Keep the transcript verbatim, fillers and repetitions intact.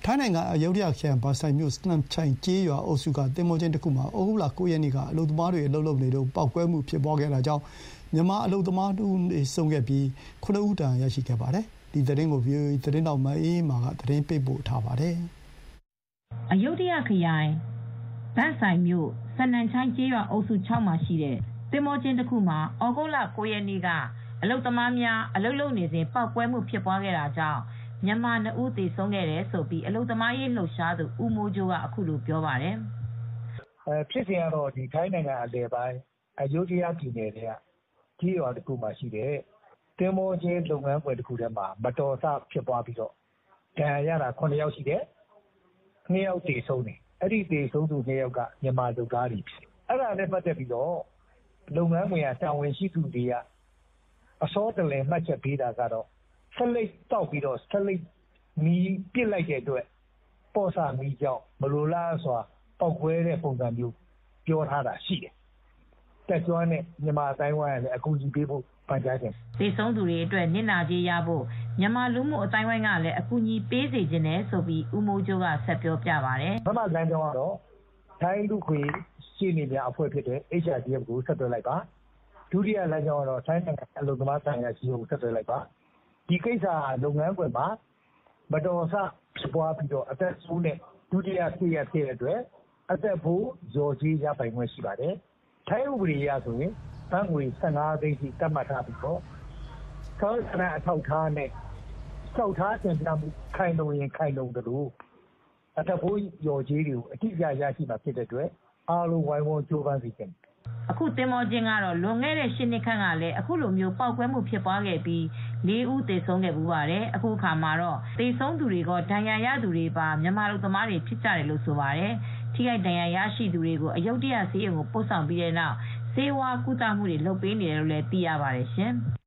ထိုင်းနိုင်ငံအယုဒ္ဓယခရိုင်ဘာဆိုင်မြို့စနမ်ချိုင်ကျေးရွာအုပ်စုကသင်္ဘောကျင်းတစ်ခုမှာဩဂုတ်လကိုးရက်နေ့ကအလုပ်သမားတွေအလုပ်လုပ်နေတော့ပေါက်ကွဲမှုဖြစ်ပွားခဲ့တာကြောင့်မြန်မာအလုပ်သမားတို့နေဆုံးခဲ့ပြီးခုနှစ်ဦးဒဏ်ရာရရှိခဲ့ပါတယ်။ဒီသတင်းကို ဗွီအိုအေ သတင်းတောက်မအေးမာကသတင်းပေးပို့ထားပါတယ်။အယုဒ္ဓယခရိုင်ဘန်ဆိုင်မြို့စနမ်ချိုင်ကျေးရွာအုပ်စုခြောက်မှာရှိတဲ့သင်္ဘောကျင်းတစ်ခုမှာဩဂုတ်လကိုးရက်နေ့ကအလုပ်သမားများအလုပ်လုပ်နေစဉ်ပေါက်ကွဲမှုဖြစ်ပွားခဲ့တာကြောင့်မြန်မာနှစ်ဦးသေဆုံးခဲ့တယ်လို့အလုပ်သမားရေးလှုပ်ရှားသူဦးမိုးကြိုးကအခုလိုပြောပါတယ်။“ဖြစ်စဉ်ကတော့ထိုင်းနိုင်ငံအလယ်ပိုင်းအယုဒ္ဓယပြည်နယ်ထဲကကျေးရွာတစ်ခုမှာရှိတဲ့သင်္ဘောကျင်းလုပ်ငန်းခွင်တစ်ခုထဲမှာမတော်တဆဖြစ်ပွားပြီးတော့ဒဏ်ရာရတာခုနှစ်ယောက်ရှိတယ်။နှစ်ယောက်သေဆုံးတယ်။အဲဒီသေဆုံးသူနှစ်ယောက်ကမြန်မာလုပ်သားတွေဖြစ်တယ်။အဲဒါနဲ့ပတ်သက်ပြီးတော့လုပ်ငန်းခွင်ကတာဝန်ရှိသူတွေကအစောတလျင်မှတ်ချက်ပေးတာကတော့ဆေးလိပ်တောက်ပြီးတော့ဆေးလိပ်မီးပစ်လိုက်တဲ့အတွက်ပေါ့ဆမီးကြောင့်မလိုလားစွာပေါက်ကွဲတဲ့ပုံစံမျိုးပြောထားတာရှိတယ်။တက်ကြွနဲ့မြန်မာအတိုင်းဝိုင်းကလည်းအကူအညီပေးဖို့ပန်ကြားတယ်။သေဆုံးသူတွေအတွက်နစ်နာကြေးရဖို့မြန်မာလူမှုအတိုင်းဝိုင်းကလည်းအကူအညီပေးစေချင်တယ်လို့ဦးမိုးကြိုးကဆက်ပြောပြပါတယ်။ပထမလမ်းကြောင်းကတော့ထိုင်းလူခွေရှင်းနေများအဖွဲ့ဖြစ်တဲ့ H R D F ကိုဆက်သွယ်လိုက်ပါ။ဒုတိယလမ်းကြောင်းကတော့ထိုင်းနိုင်ငံအလုပ်သမားဆိုင်ရာကြီးကိုဆက်သွယ်လိုက်ပါ။ဒီကိစ္စလုပ်ငန်းခွင်မှာမတော်ဆဖြစ်ပွားပြီးတော့အသက်ဆုံးတဲ့ဒုတိယဖြစ်ရဖြစ်တဲ့အတွက်အသက်ဖို့ရော်ကြီးရပိုင်ခွင့်ရှိပါတယ်။ထိုင်းဥပဒေအရဆိုရင်ဘတ်ငွေဆယ့်ငါးသိန်းထိသတ်မှတ်ထားပြီးတော့သောစနအထောက်ထားနဲ့စောက်ထားတင်ပြမှုခိုင်လုံရင်ခိုင်လုံတယ်လို့အသက်ဖို့ရော်ကြီးတွေကိုအတိအကျရရှိမှာဖြစ်တဲ့အတွက်အားလုံးဝိုင်းဝန်းကြိုးပမ်းစီခြင်းအခုသင်္ဘောကျင်းကတော့လွန်ခဲ့တဲ့ရှစ်နှစ်ခန့်ကလည်းအခုလိုမျိုးပေါက်ကွဲမှုဖြစ်ပွားခဲ့ပြီးလေးဦးသေဆုံးခဲ့ပူပါတယ်။အခုအခါမှာတော့သေဆုံးသူတွေကဒဏ်ရာရသူတွေပါမြန်မာလူသမားတွေဖြစ်ကြတယ်လို့ဆိုပါတယ်။ထိခိုက်ဒဏ်ရာရရှိသူတွေကိုအယုဒ္ဓယဆေးရုံကိုပို့ဆောင်ပြီးတဲ့နောက်ဆေးဝါးကုသမှုတွေလုပ်ပေးနေတယ်လို့လည်းသိရပါတယ်ရှင်။